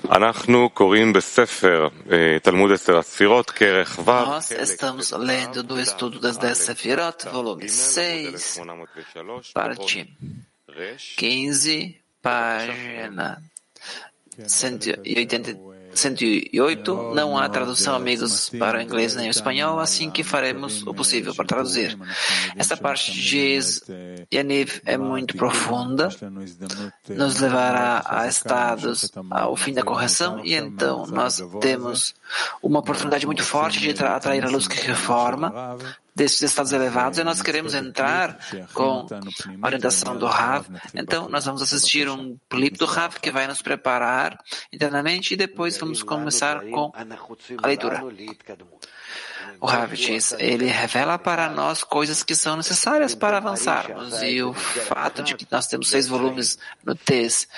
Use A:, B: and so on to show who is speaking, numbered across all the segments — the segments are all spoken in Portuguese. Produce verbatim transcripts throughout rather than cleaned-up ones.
A: Nós estamos lendo do estudo das dez Sefirot, volume seis, parte quinze, página cento e oitenta, cento e oito. Não há tradução, amigos, para o inglês nem o espanhol, assim que faremos o possível para traduzir. Esta parte diz: Yaniv é muito profunda, nos levará a estados ao fim da correção, e então nós temos uma oportunidade muito forte de atrair a luz que reforma desses estados elevados, e nós queremos entrar com a orientação do Rav. Então, nós vamos assistir um clipe do Rav que vai nos preparar internamente e depois vamos começar com a leitura. O Rav diz, ele revela para nós coisas que são necessárias para avançarmos, e o fato de que nós temos seis volumes no Tez,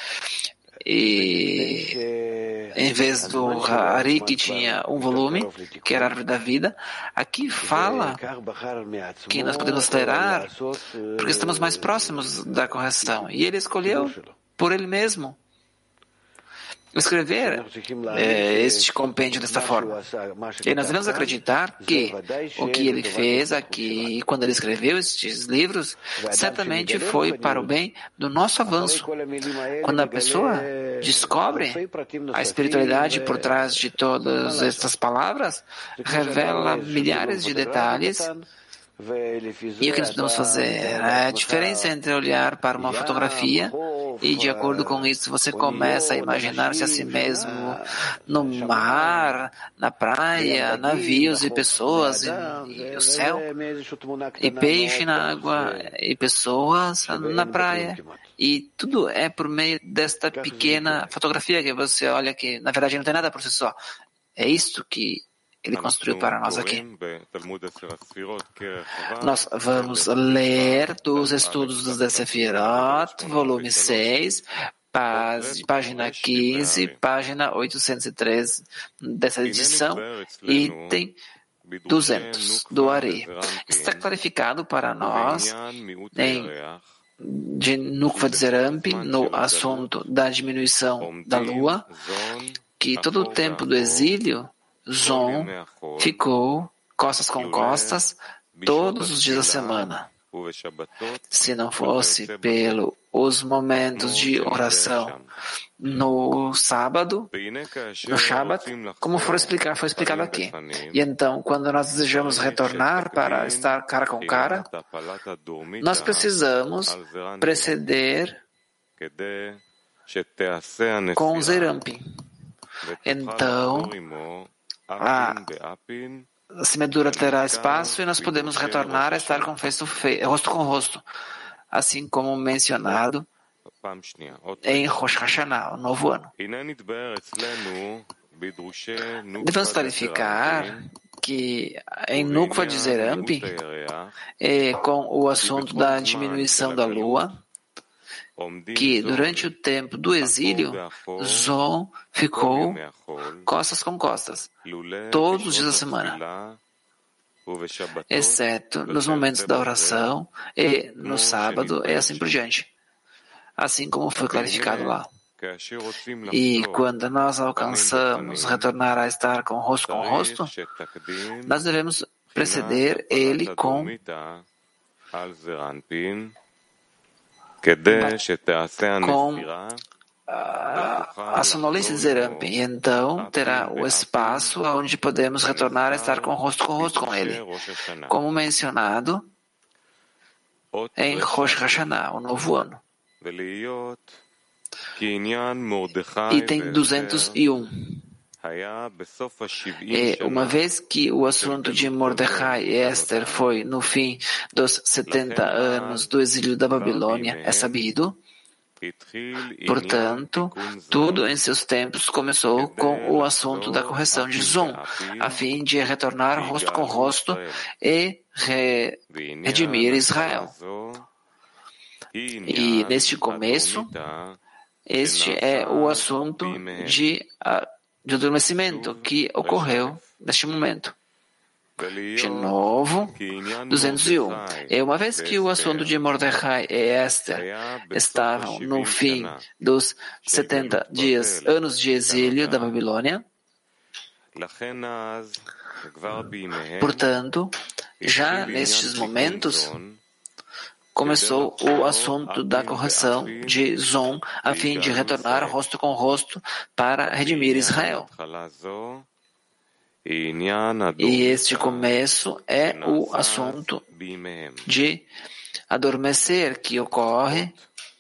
A: e em vez do Hari, que tinha um volume, que era a Árvore da Vida, aqui fala que nós podemos acelerar porque estamos mais próximos da correção. E ele escolheu por ele mesmo escrever é, este compêndio desta forma. E nós devemos acreditar que o que ele fez aqui, quando ele escreveu estes livros, certamente foi para o bem do nosso avanço. Quando a pessoa descobre a espiritualidade por trás de todas estas palavras, revela milhares de detalhes. E o que nós podemos fazer? A diferença entre olhar para uma fotografia e, de acordo com isso, você começa a imaginar-se a si mesmo no mar, na praia, navios e pessoas, e, e o céu, e peixe na água, e pessoas na praia. E tudo é por meio desta pequena fotografia que você olha que, na verdade, não tem nada por si só. É isto que ele construiu para nós aqui. Nós vamos ler dos estudos dos dez Sefirot, volume seis, página quinze, página oitocentos e treze dessa edição, item duzentos do Ari. Está clarificado para nós em de Nukva Zerampi, no assunto da diminuição da lua, que todo o tempo do exílio Zon ficou costas com costas todos os dias da semana. Se não fosse pelos momentos de oração no sábado, no Shabbat, como for explicar, foi explicado aqui. E então, quando nós desejamos retornar para estar cara com cara, nós precisamos preceder com o Zerampi. Então, a semeadura terá espaço e nós podemos retornar a estar com feito fe... rosto com rosto, assim como mencionado em Rosh Hashanah, o novo ano. Devemos clarificar que em Nukva de Zerampi, é, com o assunto da diminuição da lua, que durante o tempo do exílio, Zon ficou costas com costas, todos os dias da semana, exceto nos momentos da oração e no sábado e assim por diante, assim como foi clarificado lá. E quando nós alcançamos retornar a estar com rosto com rosto, nós devemos preceder ele com com a, a sonolência de Zerampi, e então terá o espaço onde podemos retornar a estar com rosto com rosto com ele, como mencionado em Rosh Hashanah, o novo ano. Item duzentos e um. E uma vez que o assunto de Mordecai e Esther foi no fim dos setenta anos do exílio da Babilônia, é sabido. Portanto, tudo em seus tempos começou com o assunto da correção de Zon, a fim de retornar rosto com rosto e re- redimir Israel. E neste começo, este é o assunto de de adormecimento que ocorreu neste momento. De novo, duzentos e um. E uma vez que o assunto de Mordecai e Esther estavam no fim dos setenta dias, anos de exílio da Babilônia, portanto, já nestes momentos, começou o assunto da correção de Zon a fim de retornar rosto com rosto para redimir Israel. E este começo é o assunto de adormecer que ocorre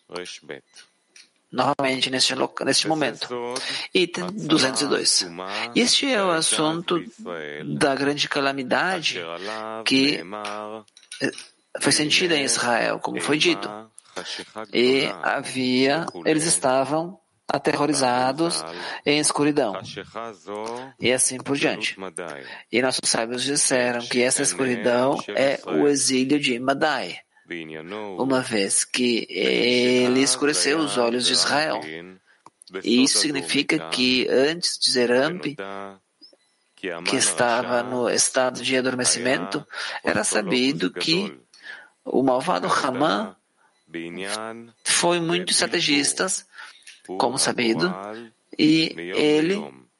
A: novamente neste, neste momento. Item duzentos e dois. Este é o assunto da grande calamidade que foi sentida em Israel, como foi dito. E havia, eles estavam aterrorizados em escuridão. E assim por diante. E nossos sábios disseram que essa escuridão é o exílio de Madai, uma vez que ele escureceu os olhos de Israel. E isso significa que antes de Zerampi, que estava no estado de adormecimento, era sabido que o malvado Hamã foi muito estrategista, como sabido, e ele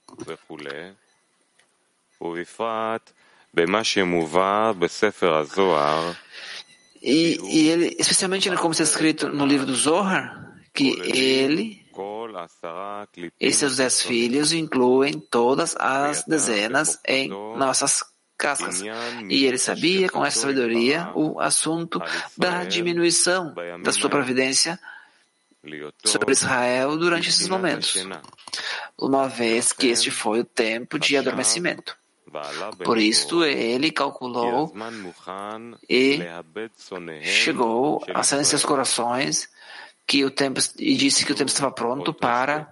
A: e, e ele, especialmente como está escrito no livro do Zohar, que ele e seus dez filhos incluem todas as dezenas em nossas cascas. E ele sabia, com essa sabedoria, o assunto da diminuição da sua providência sobre Israel durante esses momentos, uma vez que este foi o tempo de adormecimento. Por isto, ele calculou e chegou a sair em seus corações que o tempo, e disse que o tempo estava pronto para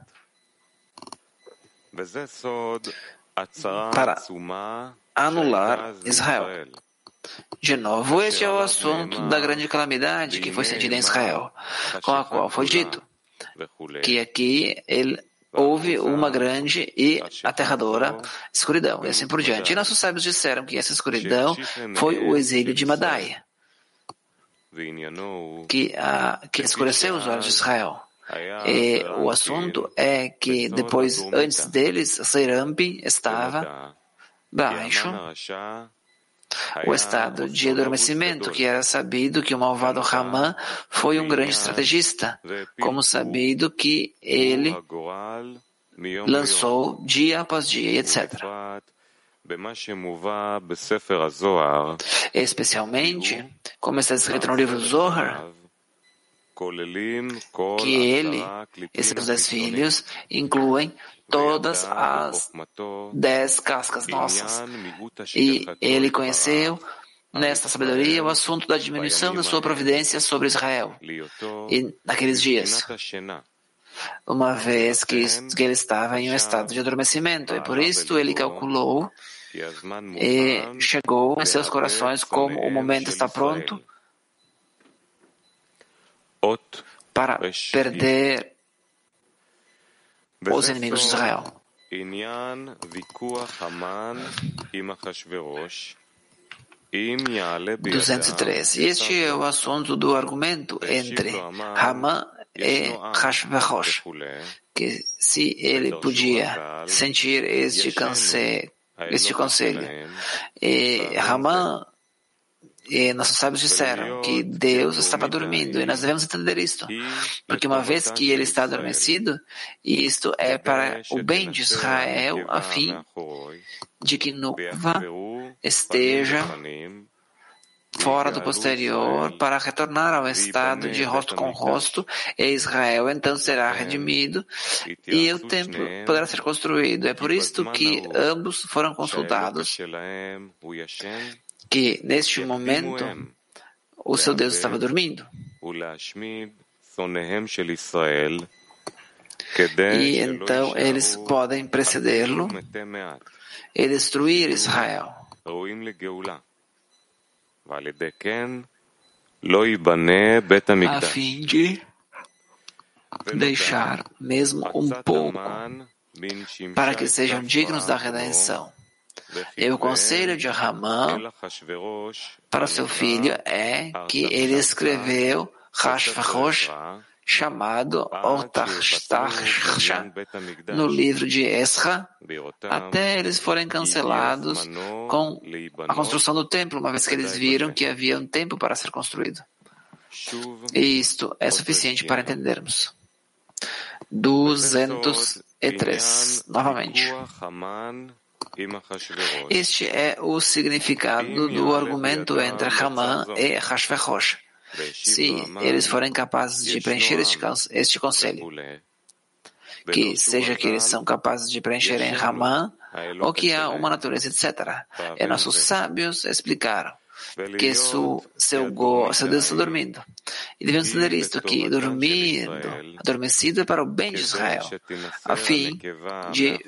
A: para anular Israel. De novo, este é o assunto da grande calamidade que foi sentida em Israel, com a qual foi dito que aqui ele, houve uma grande e aterradora escuridão, e assim por diante. E nossos sábios disseram que essa escuridão foi o exílio de Madai, que, a, que escureceu os olhos de Israel. E o assunto é que depois, antes deles, Zerampi estava baixo o estado de adormecimento, que era sabido que o malvado Hamã foi um grande estrategista, como sabido que ele lançou dia após dia, e etcétera. Especialmente, como está escrito no livro Zohar, que ele e seus dez filhos incluem todas as dez cascas nossas. E ele conheceu, nesta sabedoria, o assunto da diminuição da sua providência sobre Israel. E naqueles dias, uma vez que, que ele estava em um estado de adormecimento, e por isso ele calculou e chegou em seus corações como o momento está pronto para perder os inimigos de Israel. duzentos e treze. Este é o assunto do argumento entre Hamã e Hashverosh, que se ele podia sentir este, canse, este conselho. E Hamã e nossos sábios disseram que Deus estava dormindo, e nós devemos entender isto, porque uma vez que ele está adormecido, isto é para o bem de Israel, a fim de que Nukva esteja fora do posterior para retornar ao estado de rosto com rosto, e Israel então será redimido e o templo poderá ser construído. É por isto que ambos foram consultados, que neste momento o seu Deus estava dormindo. E então eles podem precedê-lo e destruir Israel. A fim de deixar mesmo um pouco para que sejam dignos da redenção. E o conselho de Haman para o seu filho é que ele escreveu Hashverosh, chamado Ortacharsha, no livro de Esra, até eles forem cancelados com a construção do templo, uma vez que eles viram que havia um templo para ser construído. E isto é suficiente para entendermos. duzentos e três, novamente. Este é o significado do argumento entre Haman e Hashverosh. Se eles forem capazes de preencher este, este conselho, que seja que eles são capazes de preencher em Haman, ou que há uma natureza, etcétera. E nossos sábios explicaram que su, seu, go, seu Deus está dormindo. E devemos entender isto, que dormindo, adormecido é para o bem de Israel, a fim de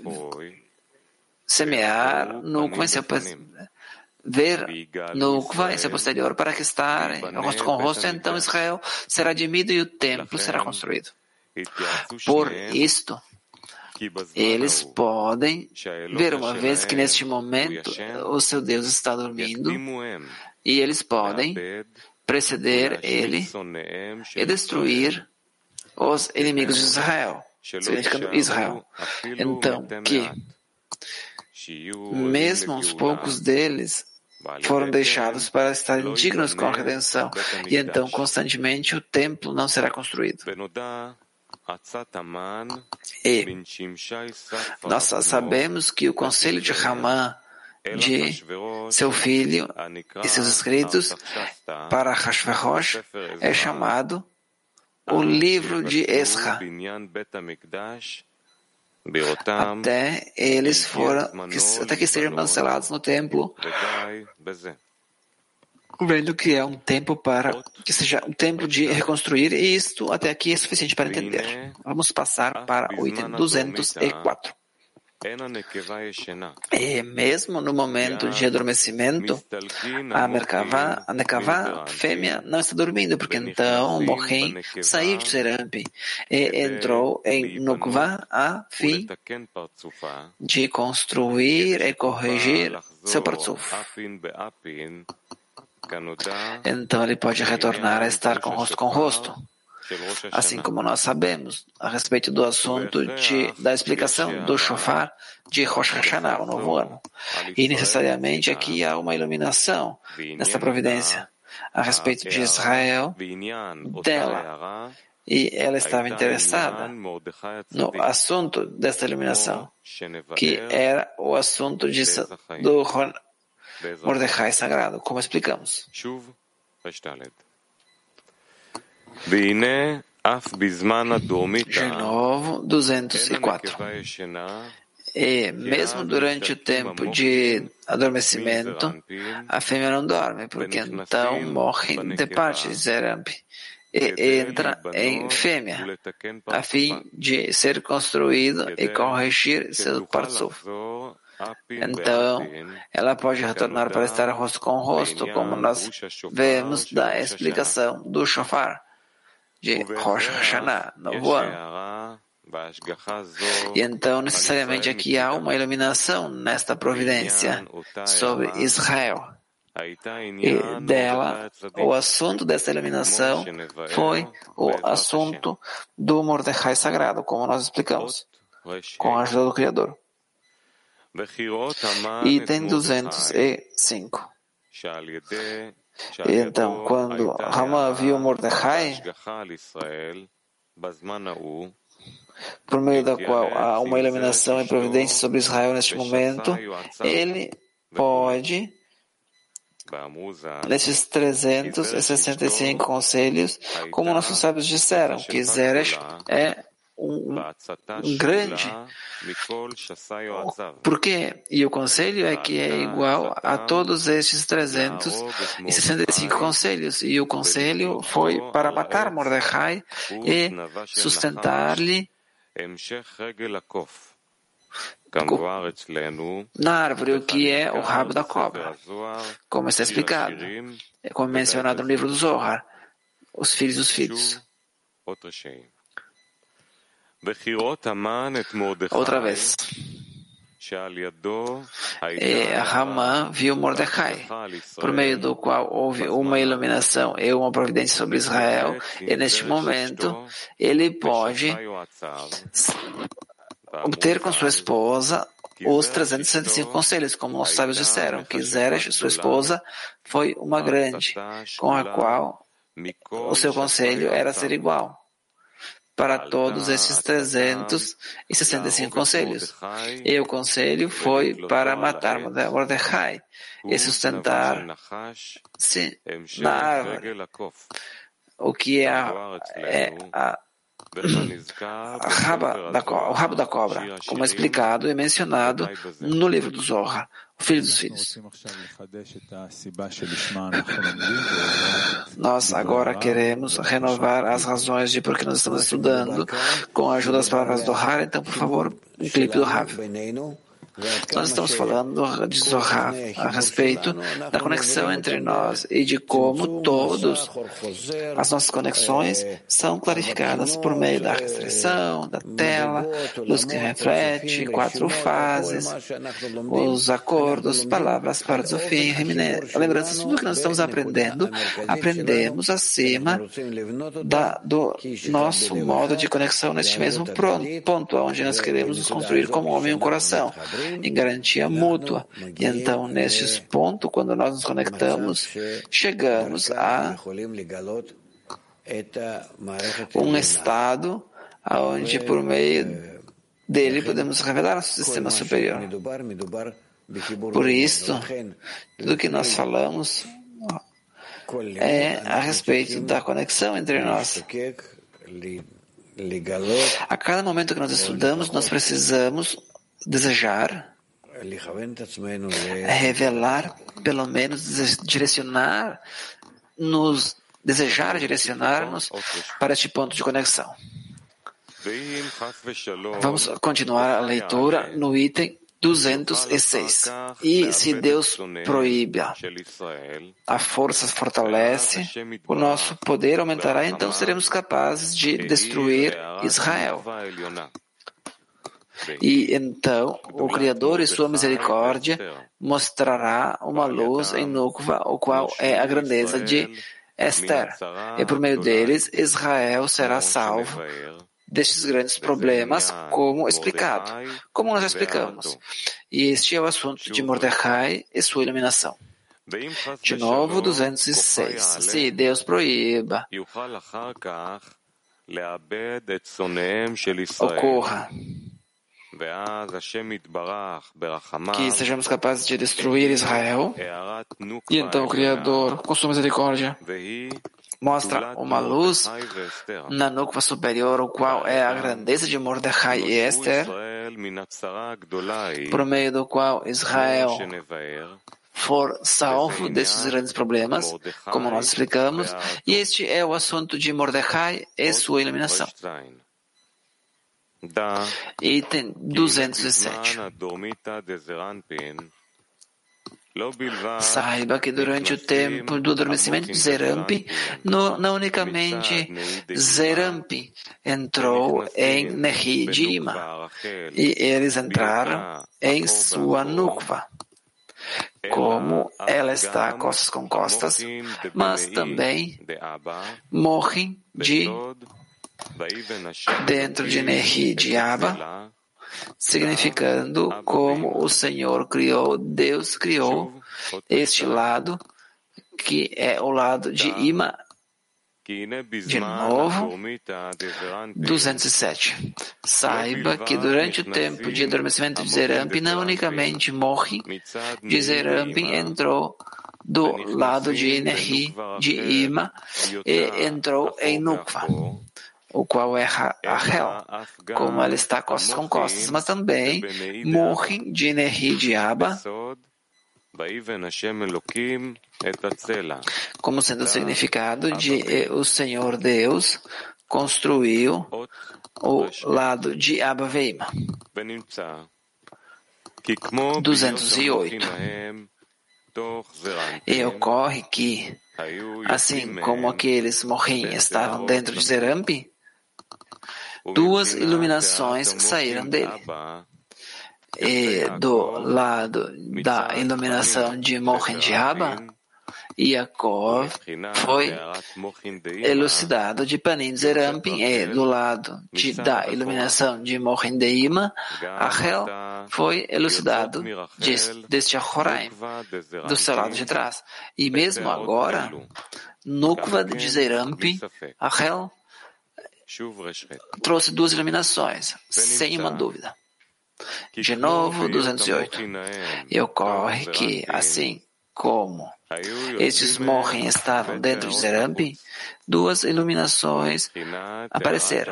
A: semear Nukva em seu ver Nukva em seu posterior para que estar rosto com rosto, então Israel será dimido e o templo será construído. Por isto, eles podem ver, uma vez que neste momento o seu Deus está dormindo, e eles podem preceder ele e destruir os inimigos de Israel, significando Israel. Então, que mesmo os poucos deles foram deixados para estarem dignos com a redenção, e então constantemente o templo não será construído. E nós sabemos que o conselho de Haman, de seu filho e seus escritos para Hashverosh, é chamado o livro de Esra, até eles foram, até que estejam cancelados no templo, vendo que é um tempo para que seja um tempo de reconstruir, e isto até aqui é suficiente para entender. Vamos passar para o item duzentos e quatro. E mesmo no momento de adormecimento, a Merkavá, a Nekavá, fêmea, não está dormindo, porque então Mohem saiu de Serampi e entrou em Nukvá a fim de construir e corrigir seu parzuf. Então ele pode retornar a estar com rosto com rosto. Assim como nós sabemos a respeito do assunto de, da explicação do shofar de Rosh Hashanah, o novo ano. E necessariamente aqui há uma iluminação nesta providência a respeito de Israel, dela. E ela estava interessada no assunto desta iluminação, que era o assunto de, do Mordecai sagrado, como explicamos. De novo, duzentos e quatro. E mesmo durante o tempo de adormecimento, a fêmea não dorme, porque então morre de parte de Zeramp e entra em fêmea, a fim de ser construído e corrigir seu parzuf. Então, ela pode retornar para estar rosto com rosto, como nós vemos da explicação do shofar de Rosh Hashanah, novo ano. E então, necessariamente, aqui há uma iluminação nesta providência sobre Israel. E dela, o assunto dessa iluminação foi o assunto do Mordecai sagrado, como nós explicamos, com a ajuda do Criador. Item duzentos e cinco. Então, quando Haman viu Mordecai, por meio da qual há uma iluminação e providência sobre Israel neste momento, ele pode, nesses trezentos e sessenta e cinco conselhos, como nossos sábios disseram, que Zeresh é um, um grande. Por quê? E o conselho é que é igual a todos estes trezentos e sessenta e cinco conselhos. E o conselho foi para matar Mordecai e sustentar-lhe na árvore, o que é o rabo da cobra, como está explicado, como mencionado no livro do Zohar, os filhos dos filhos. Outra vez, E Ramã viu Mordecai, por meio do qual houve uma iluminação e uma providência sobre Israel, e neste momento ele pode obter com sua esposa os trezentos e sessenta e cinco conselhos, como os sábios disseram, que Zeresh, sua esposa, foi uma grande, com a qual o seu conselho era ser igual para todos esses trezentos e sessenta e cinco conselhos. E o conselho foi para matar Mordecai e sustentar-se na árvore, o que é a, é a A raba da, o rabo da cobra, como é explicado e mencionado no livro do Zohar, o filho dos filhos. Nós agora queremos renovar as razões de por que nós estamos estudando com a ajuda das palavras do Har. Então, por favor, um clipe do Rav. Nós estamos falando de Zohar a respeito da conexão entre nós e de como todas as nossas conexões são clarificadas por meio da restrição, da tela, luz que reflete, quatro fases, os acordos, palavras, partes do fim, lembranças, tudo que nós estamos aprendendo, aprendemos acima da, do nosso modo de conexão neste mesmo ponto, onde nós queremos nos construir como homem e um coração, em garantia mútua. E então, neste ponto, quando nós nos conectamos, chegamos a um estado onde, por meio dele, podemos revelar nosso sistema superior. Por isso, tudo que nós falamos é a respeito da conexão entre nós. A cada momento que nós estudamos, nós precisamos desejar, revelar, pelo menos direcionar, nos desejar direcionar-nos para este ponto de conexão. Vamos continuar a leitura no item duzentos e seis. E se Deus proíbe, a força fortalece, o nosso poder aumentará, então seremos capazes de destruir Israel. E então o Criador, em sua misericórdia, mostrará uma luz em Nukva, o qual é a grandeza de Esther. E por meio deles, Israel será salvo destes grandes problemas, como explicado, como nós explicamos. E este é o assunto de Mordecai e sua iluminação. De novo, duzentos e seis. Se Deus proíba, ocorra que sejamos capazes de destruir Israel, e então o Criador, com sua misericórdia, mostra uma luz na Nukva superior, o qual é a grandeza de Mordecai e Esther, por meio do qual Israel for salvo desses grandes problemas, como nós explicamos, e este é o assunto de Mordecai e sua iluminação. Item duzentos e sete. Saiba que durante o tempo do adormecimento de Zerampi, no, não unicamente Zerampi entrou em Nehi de Ima, e eles entraram em sua Nukva, como ela está costas com costas, mas também morrem de dentro de Nehi de Abba, significando como o Senhor criou, Deus criou este lado, que é o lado de Ima. De novo, duzentos e sete. Saiba que durante o tempo de adormecimento de Zerampi, não unicamente morre de Zerampi entrou do lado de Nehi de Ima e entrou em Nukva, o qual é Rachel, como ela está costas com costas, mas também morre de Nehi de Abba, como sendo o significado de o Senhor Deus construiu o lado de Abba Veima. duzentos e oito. E ocorre que, assim como aqueles morrim estavam dentro de Zerampi, duas iluminações saíram dele. e do lado da iluminação de Mochin de Abba, Yaakov foi elucidado de Panim de Zerampin, e do lado de, da iluminação de Mochin de Ima, Rachel foi elucidado de, deste Achoraim, do seu lado de trás. E mesmo agora, Nukva de Zerampin, Rachel trouxe duas iluminações, sem uma dúvida. De novo, duzentos e oito. E ocorre que, assim como estes Mochin estavam dentro de Zerampin, duas iluminações apareceram.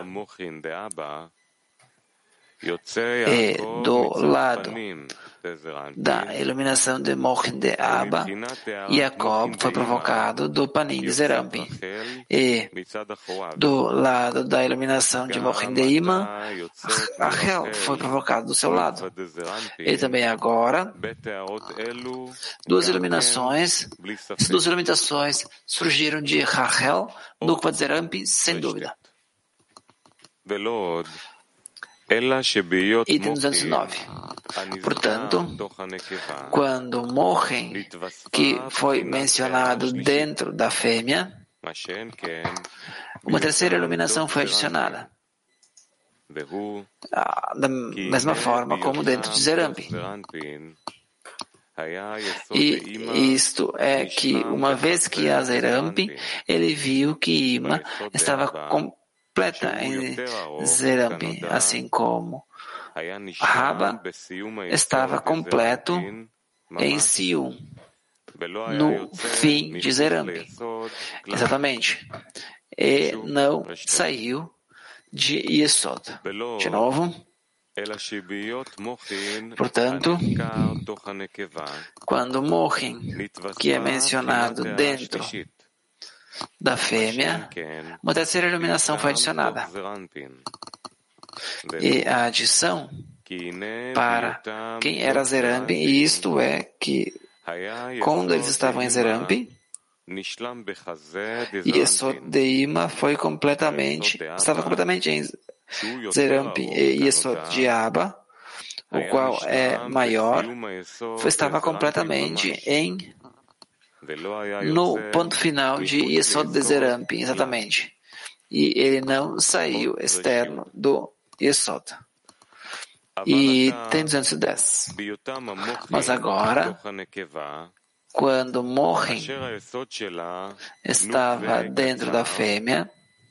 A: E do lado da iluminação de Mochin de Abba, Yaakov foi provocado do Panim de Zerampin. E do lado da iluminação de Mochin de Ima, Rachel foi provocado do seu lado. E também agora, duas iluminações, essas duas iluminações surgiram de Rachel, Nukva de Zerampin, sem dúvida. Item duzentos e nove. Portanto, quando Mochin, que foi mencionado dentro da fêmea, uma terceira iluminação foi adicionada. Ah, da mesma forma como dentro de Zerampin. E isto é que, uma vez que a Zerampin, ele viu que Ima estava completa em Zerampin, assim como Abba estava completo em Sium, no fim de Zerampin. Exatamente. E não saiu de Yesod. De novo. Portanto, quando Mochin, que é mencionado dentro da fêmea, uma terceira iluminação foi adicionada. E a adição para quem era Zerampin, e isto é que quando eles estavam em Zerampin, Yesod de Ima foi completamente, estava completamente em Zerampin, e Yesod de Abba, o qual é maior, estava completamente em no ponto final de Yesod de Zerampin, exatamente. E ele não saiu externo do Yesod. E tem duzentos e dez. Mas agora, quando Mochin estava dentro da fêmea,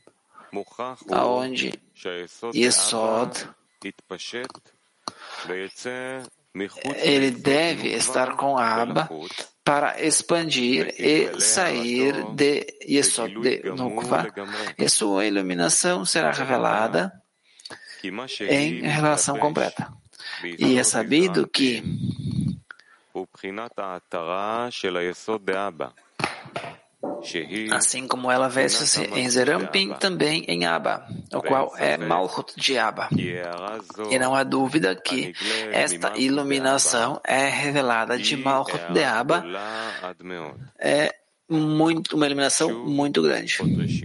A: aonde Yesod, ele deve estar com Abba para expandir e sair de Yesod de Nukva, e sua iluminação será revelada em revelação completa. E é sabido que assim como ela veste-se em Zerampin, também em Abba, o qual é Malchut de Abba. E não há dúvida que esta iluminação é revelada de Malchut de Abba, é muito, uma iluminação muito grande.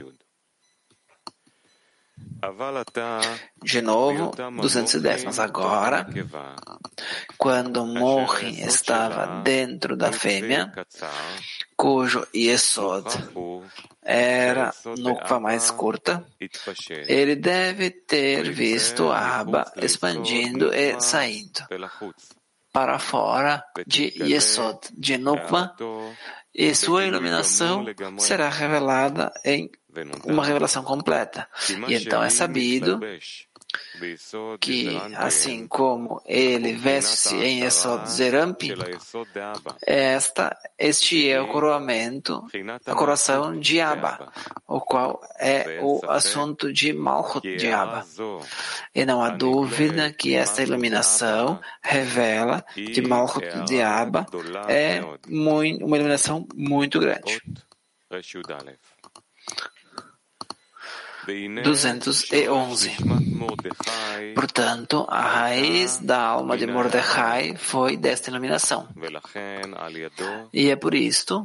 A: De novo, duzentos e dez. Mas agora, quando Mochin estava dentro da fêmea, cujo Yesod era Nukva mais curta, ele deve ter visto Abba expandindo e saindo para fora de Yesod de Nukva, e sua iluminação será revelada em uma revelação completa. E então é sabido que, assim como ele veste-se em Yesod Zerampin, esta, este é o coroamento, a coroação de Abba, o qual é o assunto de Malchut de Abba. E não há dúvida que esta iluminação revela de Malchut de Abba é muito, uma iluminação muito grande. duzentos e onze. Portanto, a raiz da alma de Mordecai foi desta iluminação. E é por isto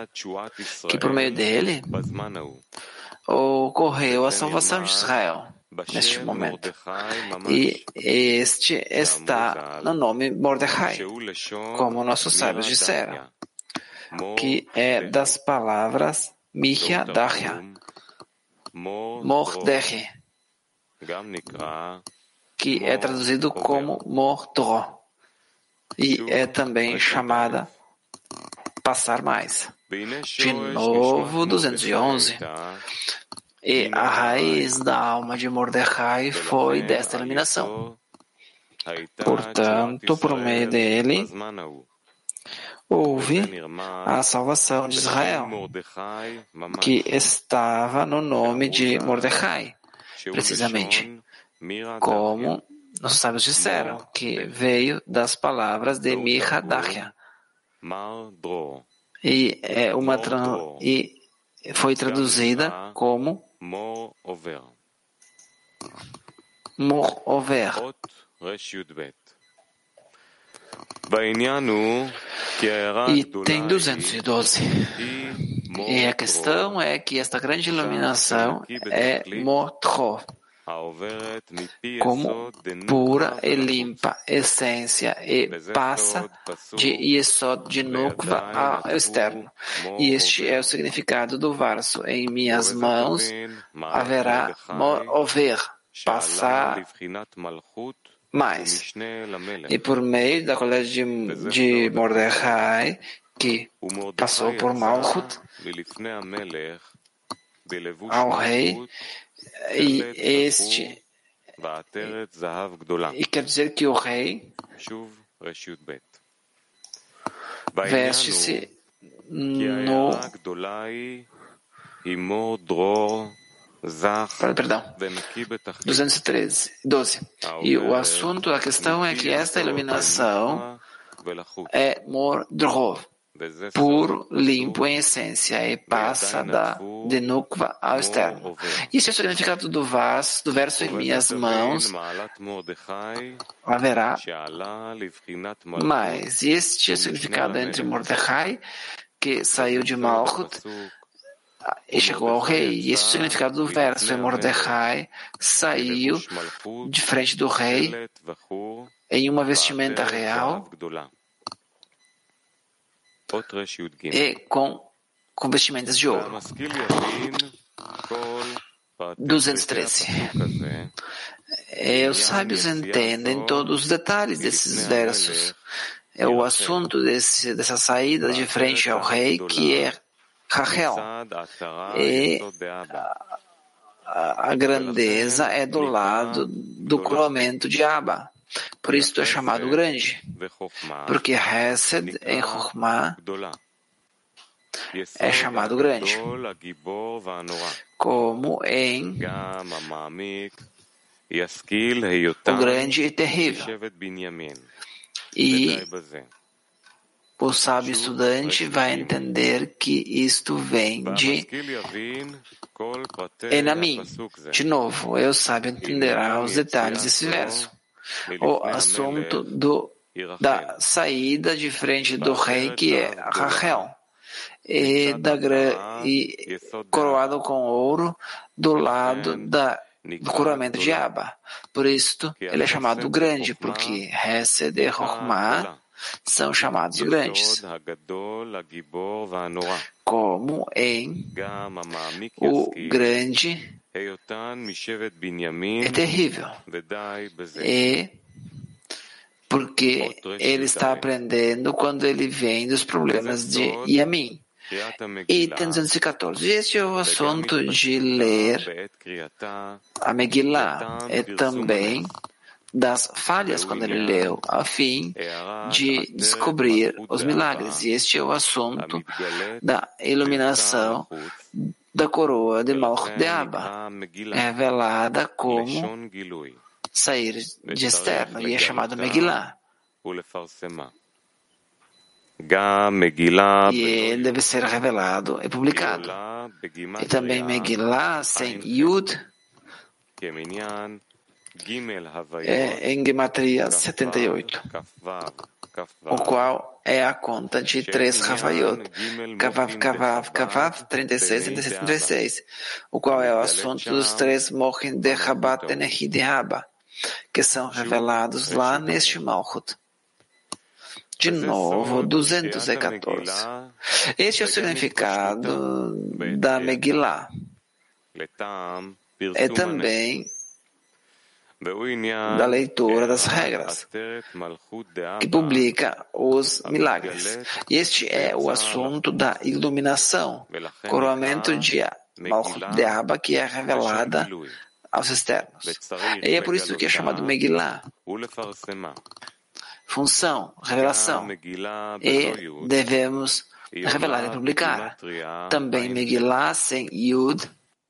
A: que, por meio dele, ocorreu a salvação de Israel. neste momento. E este está no nome Mordecai, como nossos sábios disseram, que é das palavras Micha Dachia, Mordechai, que é traduzido como Mordro, e é também chamada passar mais. De novo, duzentos e onze. E a raiz da alma de Mordecai foi desta iluminação. Portanto, por meio dele, houve a salvação de Israel, que estava no nome de Mordecai, precisamente, como nossos sábios disseram, que veio das palavras de Micha Dachia. E, é uma tra- e foi traduzida como Mor-over. E tem duzentos e doze. E a questão é que esta grande iluminação é Mordro, como pura e limpa essência, e passa de Yesod de Nukva ao externo. E este é o significado do verso: em minhas mãos haverá mover, passar mais. E por meio da qualidade de, de Mordecai, que passou por Malchut ao rei, e este e quer dizer que o rei veste-se no Perdão, duzentos e treze, doze. E o assunto, a questão é que esta iluminação é Mordro, puro, limpo em essência, e passa da de Nukva ao externo. Isso é o significado do verso, do verso em minhas mãos haverá mais. E este é o significado entre Mordecai, que saiu de Malchut e chegou ao rei. E esse é o significado do verso: é Mordecai saiu de frente do rei em uma vestimenta real e com, com vestimentas de ouro. duzentos e treze. E os sábios entendem todos os detalhes desses versos. É o assunto desse, dessa saída de frente ao rei, que é Rachel. E a, a grandeza é do lado do coroamento de Abba. Por isso é chamado grande. Porque Hesed em Chokhmah é chamado grande. Como em o grande e terrível. E o sábio estudante vai entender que isto vem de Enamim. De novo, o sábio entenderá os detalhes desse verso. O assunto do, da saída de frente do rei, que é Rachel, e, da, e coroado com ouro do lado da, do coroamento de Abba. Por isto, ele é chamado grande, porque Hesed e Chokhmah são chamados grandes, como em o grande é terrível, e porque ele está aprendendo quando ele vem dos problemas de Yamin. Item duzentos e quatorze. Este é o assunto de ler a Megillah, e também das falhas quando ele leu, a fim de descobrir os milagres. E este é o assunto da iluminação da coroa de Malchut de Abba, revelada como sair de externo, e é chamado Megillah. E deve ser revelado e publicado. E também Megillah sem Yud, é em Gematria setenta e oito. o qual é a conta de três Havayot, Kavav, Kavav, Kavav, trinta e seis, trinta e seis, trinta e seis, o qual é o assunto dos três Mochin de Rabat Enehi de Rabba, que são revelados lá neste Malchut. De novo, duzentos e quatorze. Este é o significado da Megillah. É também da leitura das regras, que publica os milagres. Este é o assunto da iluminação, coroamento de Malchut de Abba, que é revelada aos externos. E é por isso que é chamado Megillah. Função, revelação. E devemos revelar e publicar. Também Megillah sem Yud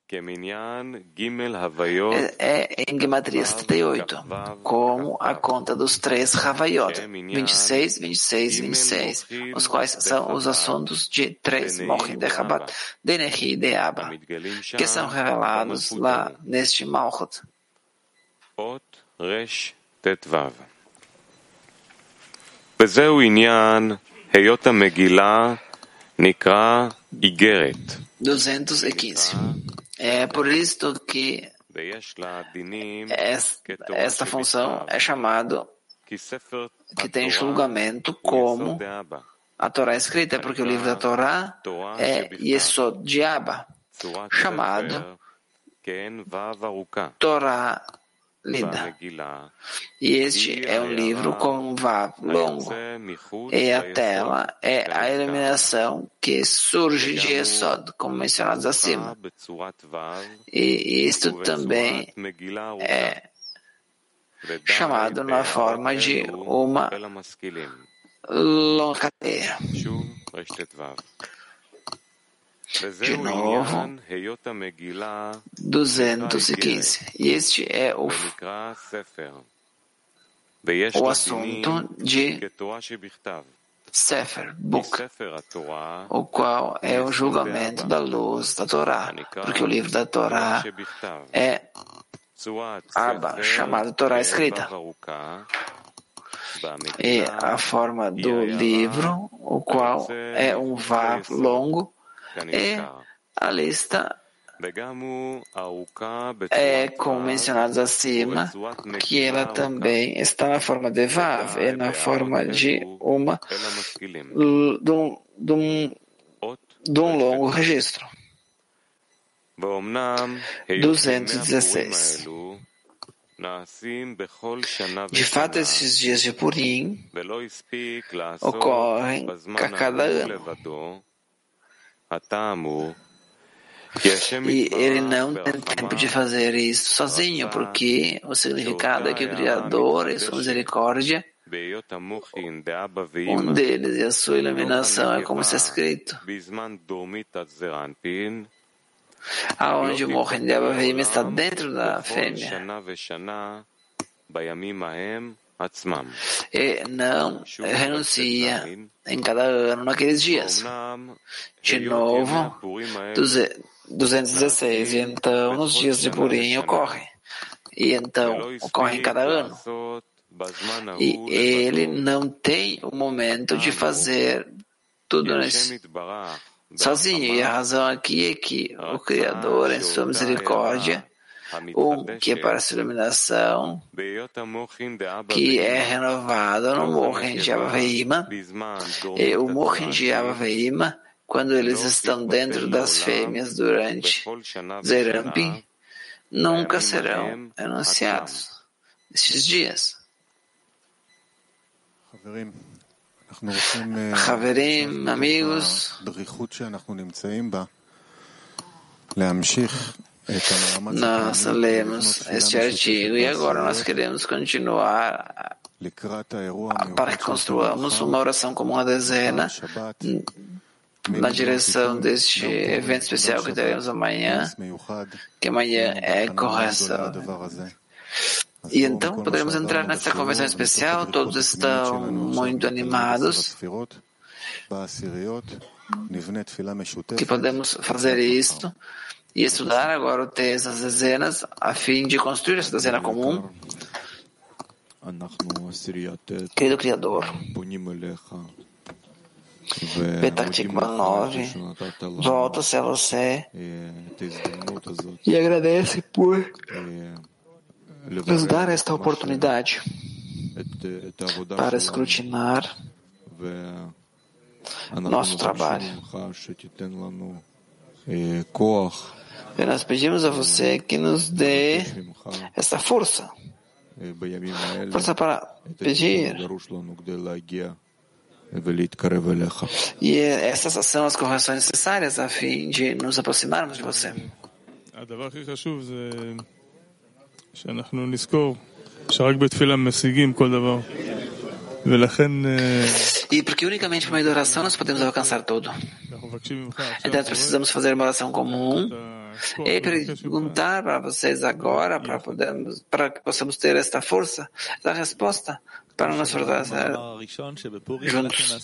A: é em Gematria setenta e oito, como a conta dos três Havayot, vinte e seis, vinte e seis, vinte e seis, os quais são os assuntos de três Mochin de Rabat, de Enehi e de Abba, que são revelados lá neste Malchut. וזהו עניין היות המגילה נקרא איגרת.
B: duzentos e quinze. É por isto que esta função é chamada, que tem julgamento como a Torá escrita, porque o livro da Torá é Yesod de Abba, chamado Torá lida. E este é um livro com um Vav longo. E a tela é a iluminação que surge de Yesod, como mencionados acima. E isto também é chamado na forma de uma longa cadeia. De novo, duzentos e quinze. E este é o, o assunto de Sefer, Book, o qual é o julgamento da luz da Torá, porque o livro da Torá é Abba, chamado Torá escrita. E a forma do livro, o qual é um Vav longo, e a lista é, como mencionados acima, que ela também está na forma de Vav, e na forma de uma de um, de um, de um longo registro. duzentos e dezesseis. De fato, esses dias de Purim ocorrem a cada ano. E ele não tem tempo de fazer isso sozinho, porque o significado é que o Criador e sua misericórdia, um deles e a sua iluminação é como está escrito, aonde o Mochin de Abba Veim está dentro da fêmea. E não renuncia em cada ano naqueles dias. De novo, duzentos e dezesseis. E então, nos dias de Purim ocorre. E então, ocorre em cada ano. E ele não tem o momento de fazer tudo nesse sozinho. E a razão aqui é que o Criador, em sua misericórdia, um que é para a sua iluminação, que é renovado no Mochin de Abba Veim, e o Mochin de Abba Veim, quando eles estão dentro das fêmeas durante Zerampim, nunca serão anunciados nestes dias. Haverim, amigos, nós lemos este artigo e agora nós queremos continuar para que construamos uma oração comum à dezena na direção deste evento especial que teremos amanhã, que amanhã é correção. E então poderemos entrar nessa convenção especial, todos estão muito animados, que podemos fazer isto e estudar agora o texto das dezenas, a fim de construir essa dezena comum. Querido Criador, Petach Tikva nove volta-se a você e agradece por nos dar esta oportunidade para escrutinar nosso trabalho. E nós pedimos a você que nos dê essa força, força para pedir. E essas são as correções necessárias a fim de nos aproximarmos de você. E porque unicamente por meio da oração nós podemos alcançar tudo. Então nós precisamos fazer uma oração comum e perguntar para vocês agora, para, podermos, para que possamos ter esta força, essa resposta para nos fortalecer juntos.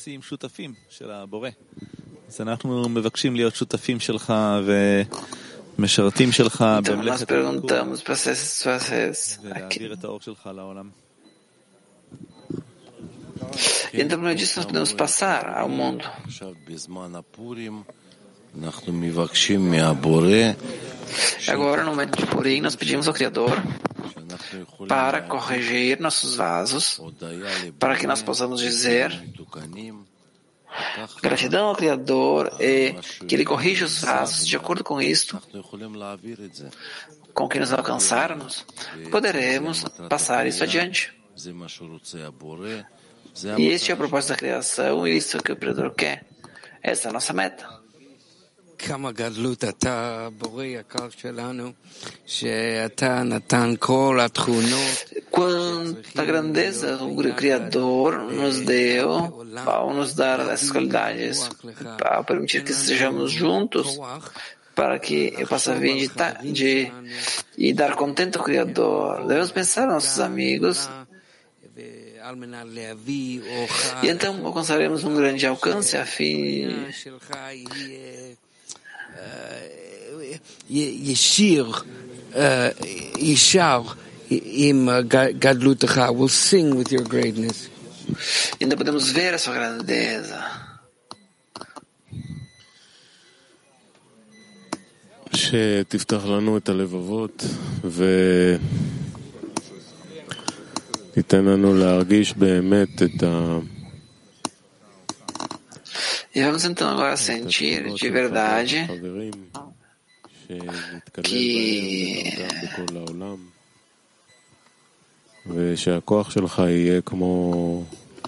B: Então nós perguntamos para vocês aqui. Então, por meio disso, nós podemos passar ao mundo. Agora, no momento de Purim, nós pedimos ao Criador para corrigir nossos vasos, para que nós possamos dizer gratidão ao Criador e que Ele corrija os vasos. De acordo com isto, com que nos alcançarmos, poderemos passar isso adiante. E este é o propósito da criação, e isso é o que o Criador quer. Essa é a nossa meta. Quanta grandeza o Criador nos deu ao nos dar essas qualidades, ao permitir que sejamos juntos, para que eu possa vir de, de, e dar contento ao Criador. Devemos pensar nos nossos amigos. E então alcançaremos um grande alcance a fim
C: Yeshir Yishar im Gadlutecha. We'll sing with your greatness.
B: Ainda podemos ver a sua grandeza.
D: שתפתח לנו את הלבבות ו תיתן לנו להרגיש באמת את ה...
B: E vamos então agora sentir de verdade que
D: ושהכוח שלך יהיה כמו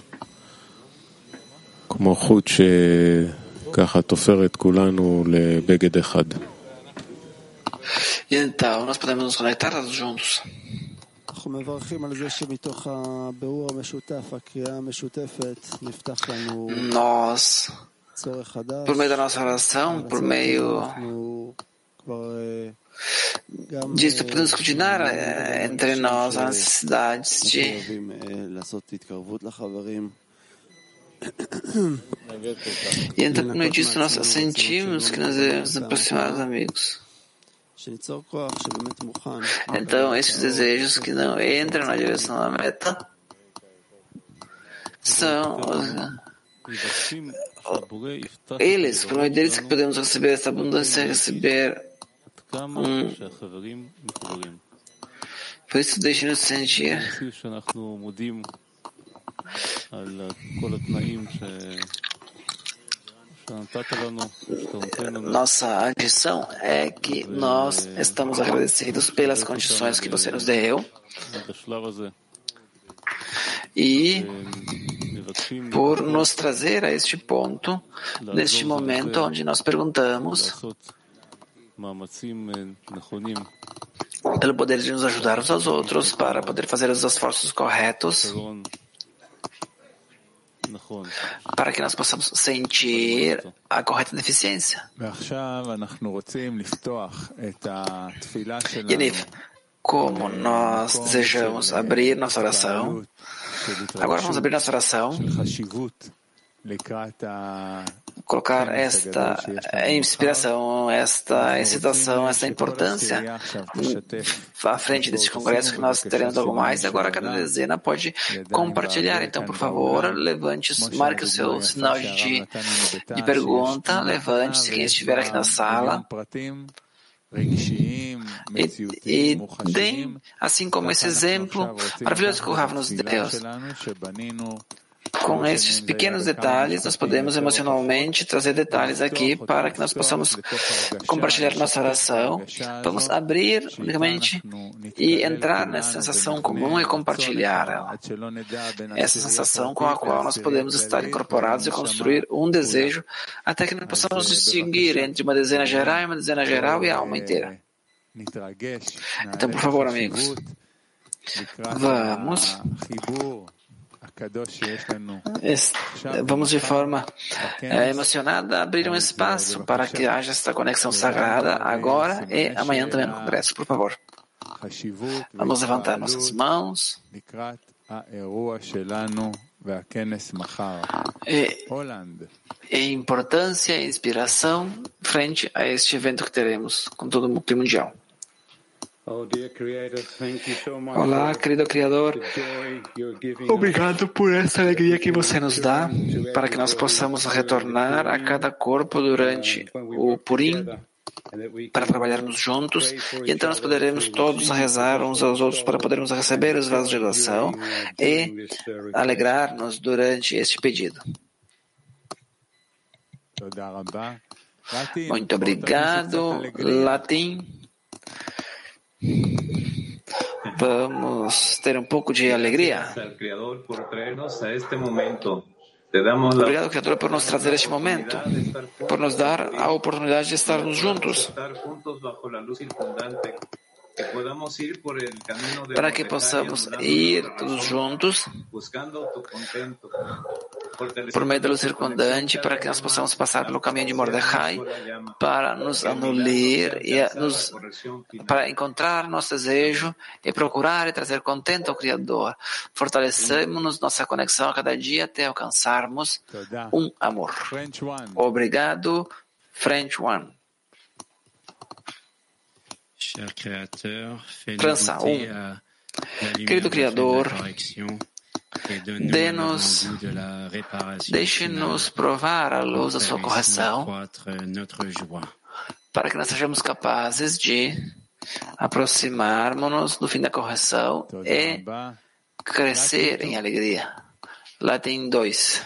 D: כמו חוט שככה תופר את כולנו לבגד אחד.
B: E então nós podemos nos conectar todos juntos. Nós, por meio da nossa oração, por meio disso, podemos continuar entre nós as necessidades de e então, por meio disso, nós sentimos que nós devemos nos aproximar dos amigos. Então, esses desejos que não entram na direção da meta são eles, por meio deles que podemos receber essa abundância, receber um... Por isso, deixe-nos sentir nossa adição é que nós estamos agradecidos pelas condições que você nos deu e por nos trazer a este ponto, neste momento onde nós perguntamos pelo poder de nos ajudar uns aos outros para poder fazer os esforços corretos para que nós possamos sentir a correta deficiência. Yaniv, como nós desejamos abrir nossa oração, agora vamos abrir nossa oração colocar esta inspiração, esta excitação, esta importância à frente deste congresso que nós teremos algo mais. Agora cada dezena pode compartilhar. Então, por favor, levante, marque o seu sinal de, de pergunta, levante-se quem estiver aqui na sala. E, e deem, assim como esse exemplo maravilhoso que o Rav nos deu. Com estes pequenos detalhes, nós podemos emocionalmente trazer detalhes aqui para que nós possamos compartilhar nossa oração. Vamos abrir unicamente e entrar nessa sensação comum e compartilhar ela. Essa sensação com a qual nós podemos estar incorporados e construir um desejo até que nós possamos distinguir entre uma dezena geral e uma dezena geral e a alma inteira. Então, por favor, amigos, vamos... Vamos de forma é, emocionada abrir um espaço para que haja esta conexão sagrada agora e amanhã também no Congresso, por favor. Vamos levantar nossas mãos. E, e importância e inspiração frente a este evento que teremos com todo o clima mundial. Olá, querido Criador. Obrigado por essa alegria que você nos dá, para que nós possamos retornar a cada corpo durante o Purim, para trabalharmos juntos, e então nós poderemos todos rezar uns aos outros para podermos receber os vasos de doação e alegrar-nos durante este pedido. Muito obrigado, Latim. Vamos ter um pouco de alegria. Obrigado, Criador, por nos trazer este momento, por nos dar a oportunidade de estarmos juntos, para que possamos ir todos juntos por meio do luz circundante, para que nós possamos passar pelo caminho de Mordecai, para nos anulir e nos, para encontrar nosso desejo e procurar e trazer contento ao Criador. Fortalecemos nossa conexão a cada dia até alcançarmos um amor. Obrigado, French One. França um. Querido Criador, dê-nos, deixe-nos provar a luz da sua correção, para que nós sejamos capazes de aproximarmos-nos do fim da correção e crescer em alegria. Latim dois.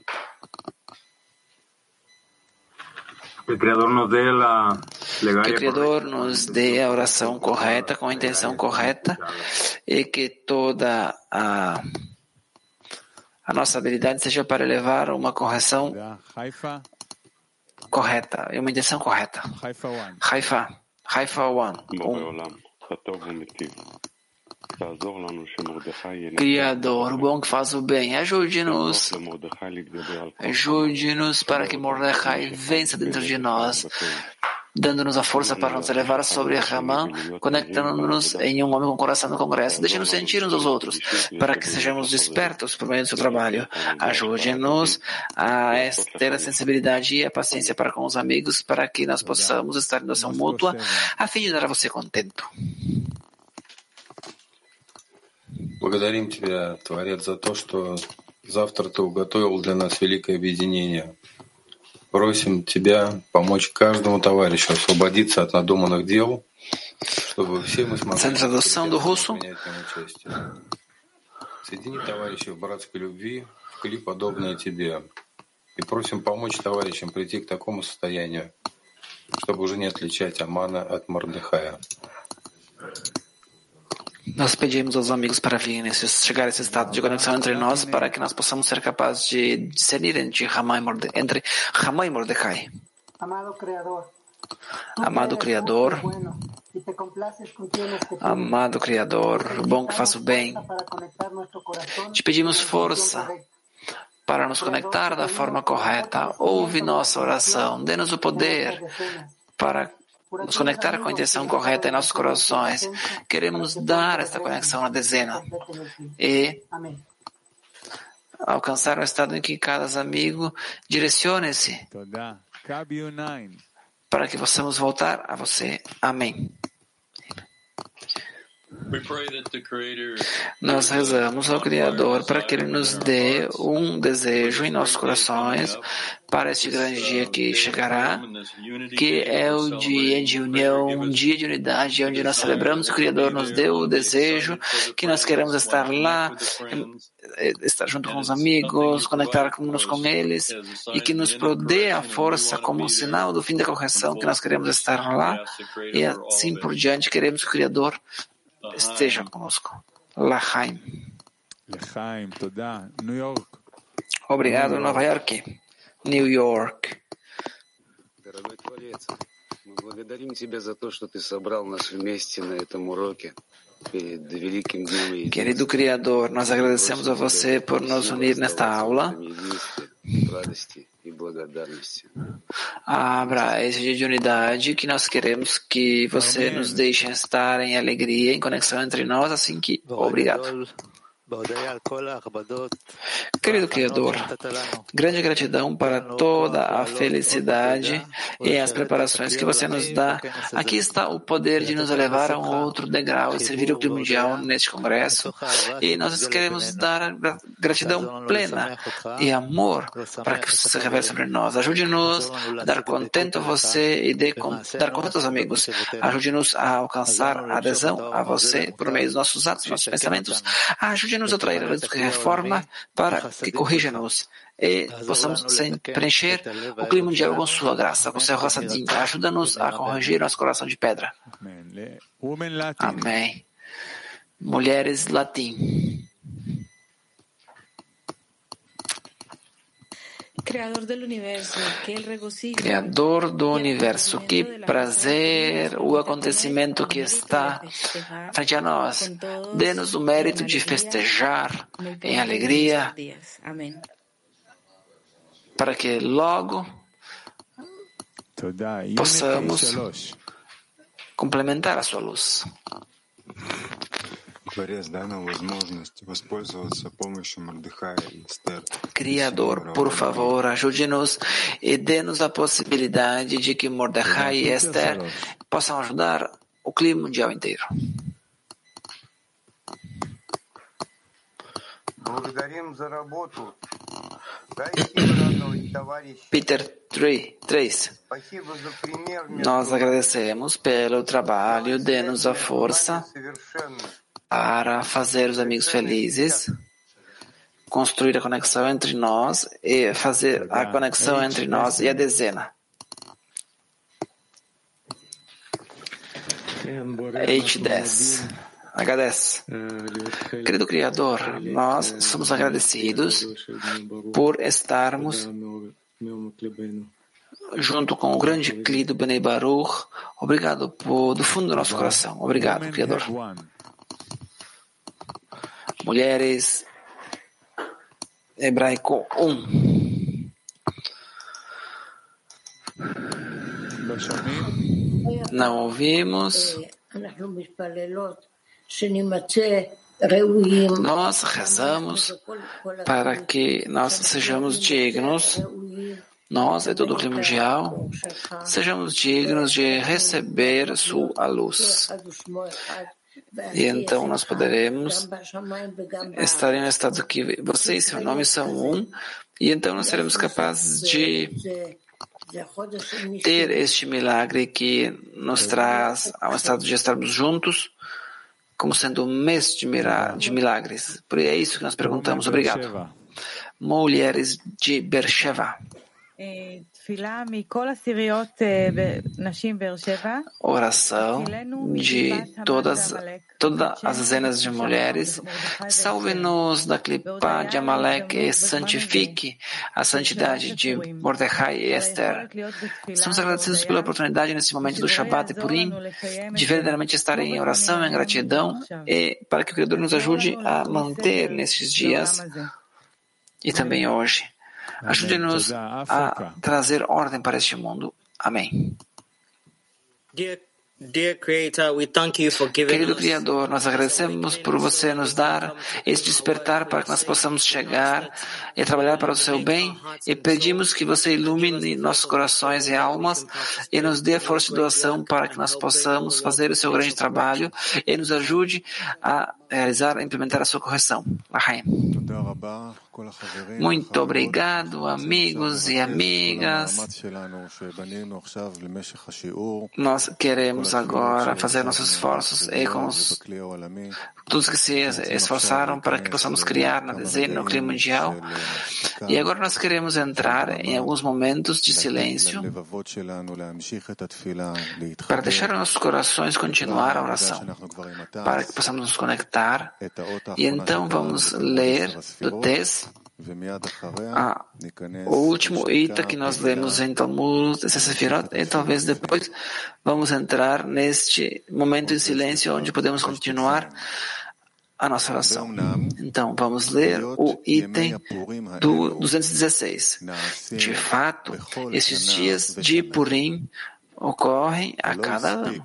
B: Que o Criador nos dê a, que o Criador nos dê a oração correta, com a intenção correta, e que toda a, a nossa habilidade seja para levar uma correção correta, e uma intenção correta. Haifa, Haifa One. Criador, bom que faz o bem, ajude-nos, ajude-nos para que Mordecai vença dentro de nós, dando-nos a força para nos elevar sobre Haman, conectando-nos em um homem com o coração no Congresso. Deixe-nos sentir uns aos outros, para que sejamos despertos por meio do seu trabalho. Ajude-nos a ter a sensibilidade e a paciência para com os amigos, para que nós possamos estar em doação mútua, a fim de dar a você contento.
E: Благодарим Тебя, Творец, за то, что завтра Ты уготовил для нас великое объединение. Просим Тебя помочь каждому товарищу освободиться от надуманных дел, чтобы все мы смогли принять участие. Соедини товарищей в братской любви, в кли, подобное Тебе. И просим помочь товарищам прийти к такому состоянию, чтобы уже не отличать Амана от Мордехая.
B: Nós pedimos aos amigos para virem chegar a esse estado de conexão entre nós, para que nós possamos ser capazes de discernir entre Haman e Mordecai. Entre Haman e Mordecai. Amado Criador, Amado Criador, Amado Criador, bom que faz o bem, te pedimos força para nos conectar da forma correta. Ouve nossa oração, dê-nos o poder para nos conectar com a intenção correta em nossos corações. Queremos dar esta conexão na dezena. E alcançar um estado em que cada amigo direcione-se para que possamos voltar a você. Amém. Nós rezamos ao Criador para que Ele nos dê um desejo em nossos corações para este grande dia que chegará, que é o dia de união, um dia de unidade, onde nós celebramos que o Criador nos deu o desejo, que nós queremos estar lá, estar junto com os amigos, conectar-nos com eles, e que nos dê a força como um sinal do fim da correção, que nós queremos estar lá, e assim por diante queremos que o Criador esteja conosco. L'chaim. Obrigado, Nova York. New York. Querido Criador, nós agradecemos a você por nos unir nesta aula. Abra esse dia de unidade que nós queremos que você nos deixe estar em alegria, em conexão entre nós, assim que obrigado. Querido Criador, grande gratidão para toda a felicidade e as preparações que você nos dá. Aqui está o poder de nos elevar a um outro degrau e servir o clima mundial neste congresso. E nós queremos dar gratidão plena e amor para que você se revele sobre nós. Ajude-nos a dar contento a você e dê con- dar contento aos amigos. Ajude-nos a alcançar a adesão a você por meio dos nossos atos, nossos pensamentos. Ajude-nos a atrair a luz que reforma para que corrija-nos e possamos preencher o clima mundial com sua graça, com seu roçadinho. Ajuda-nos a corrigir nosso coração de pedra. Amém. Mulheres latim. Criador do universo, que prazer o acontecimento que está frente a nós. Dê-nos o mérito de festejar em alegria, para que logo possamos complementar a sua luz. Criador, por favor, ajude-nos e dê-nos a possibilidade de que Mordecai e Esther possam ajudar o clima mundial inteiro. Peter três. Nós agradecemos pelo trabalho, dê-nos a força para fazer os amigos felizes, construir a conexão entre nós e fazer a conexão entre nós e a dezena. H dez. H dez. Querido Criador, nós somos agradecidos por estarmos junto com o grande Kli do Bnei Baruch. Obrigado por, do fundo do nosso coração. Obrigado, Criador. Mulheres, hebraico um. Não ouvimos. Nós rezamos para que nós sejamos dignos, nós e todo o clima mundial, sejamos dignos de receber sua luz. E então nós poderemos estar em um estado que você e seu nome são um, e então nós seremos capazes de ter este milagre que nos traz a um estado de estarmos juntos, como sendo um mês de, mira, de milagres. Por é isso que nós perguntamos. Obrigado. Mulheres de Beersheba. Oração de todas, todas as dezenas de mulheres. Salve-nos da clipa de Amalek e santifique a santidade de Mordecai e Esther. Estamos agradecidos pela oportunidade nesse momento do Shabbat e Purim de verdadeiramente estar em oração, em gratidão, e para que o Criador nos ajude a manter nesses dias e também hoje. Ajude-nos a trazer ordem para este mundo. Amém. Querido Criador, nós agradecemos por você nos dar esse despertar para que nós possamos chegar e trabalhar para o seu bem, e pedimos que você ilumine nossos corações e almas e nos dê a força de doação para que nós possamos fazer o seu grande trabalho e nos ajude a realizar e implementar a sua correção. Lahaim. Muito obrigado, amigos e amigas. Nós queremos agora fazer nossos esforços e com os, todos que se esforçaram para que possamos criar na desenho no clima mundial. E agora nós queremos entrar em alguns momentos de silêncio para deixar nossos corações continuar a oração, para que possamos nos conectar. E então vamos ler do Tez Ah, o último ita que nós lemos em Talmud, Sefirot, e talvez depois vamos entrar neste momento em silêncio onde podemos continuar a nossa oração. Então, vamos ler o item do duzentos e dezesseis. De fato, esses dias de Purim ocorrem a cada ano.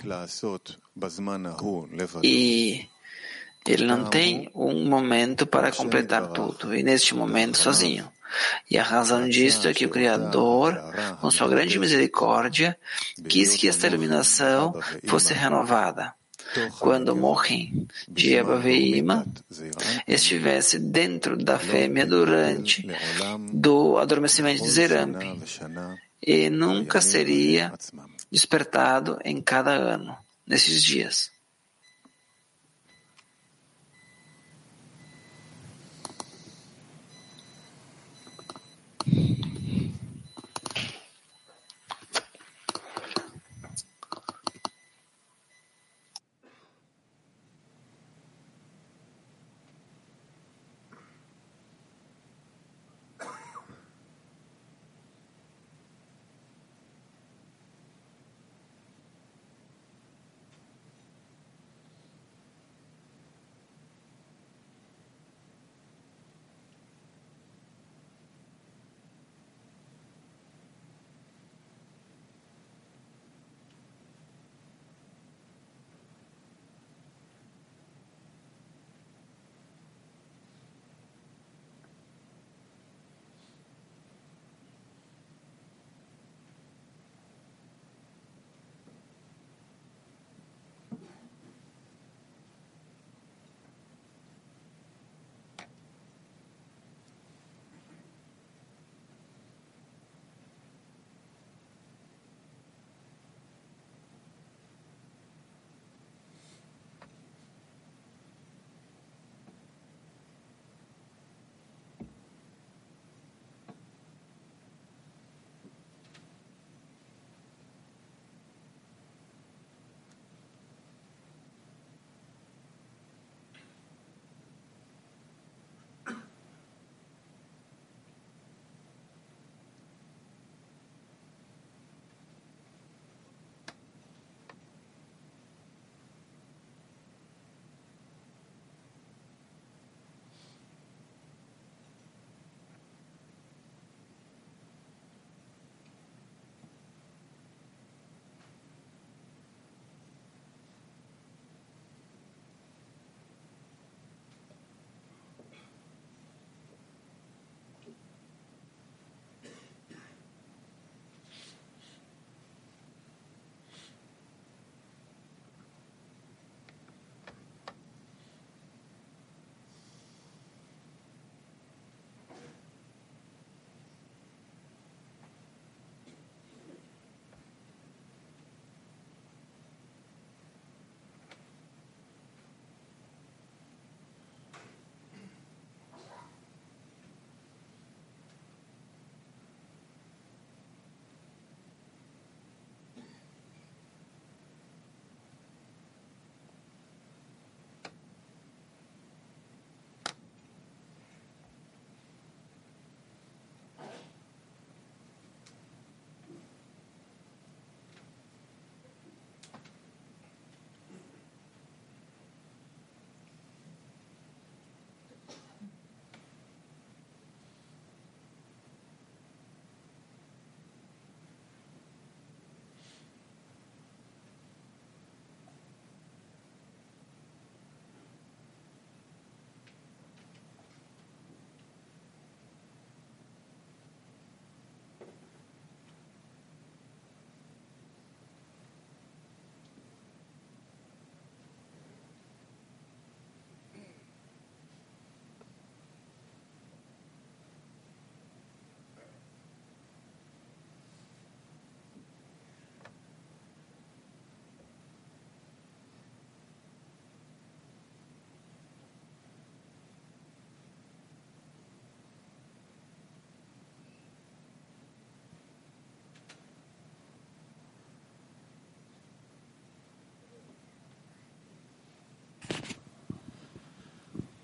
B: E ele não tem um momento para completar tudo, e neste momento sozinho. E a razão disto é que o Criador, com sua grande misericórdia, quis que esta iluminação fosse renovada. Quando Mohin de Eba Veima estivesse dentro da fêmea durante do adormecimento de Zerampi, e nunca seria despertado em cada ano, nesses dias.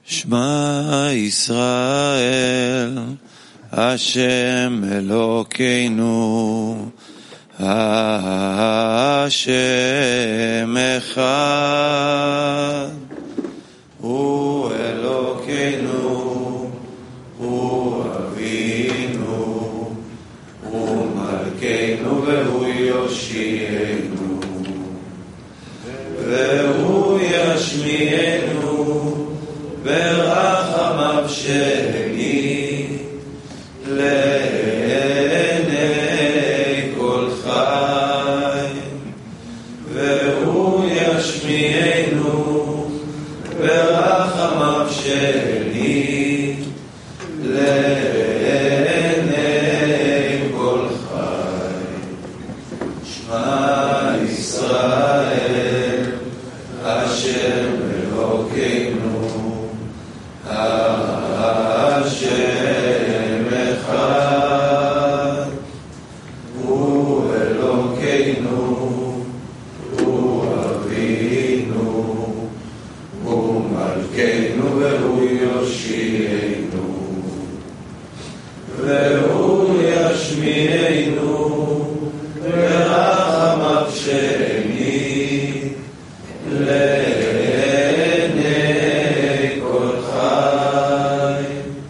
F: Shema Yisrael, Hashem Elokeinu, Hashem Echad, Hu Elokeinu, Hu Avinu, Hu Malkeinu, Vehu Yoshienu, Vehu Yashmienu, ברחמיו שלי לעיני כל חי, והוא ישמיענו ברחמיו שלי לעיני כל חי. שמע ישראל השם אלוקינו, Hashem Echad, Hu Elokeinu, Hu Avinu, Hu Malkeinu, Vehu Yoshienu, Vehu Yashmi'enu, Berachamav Sheni, לעיני כל חי,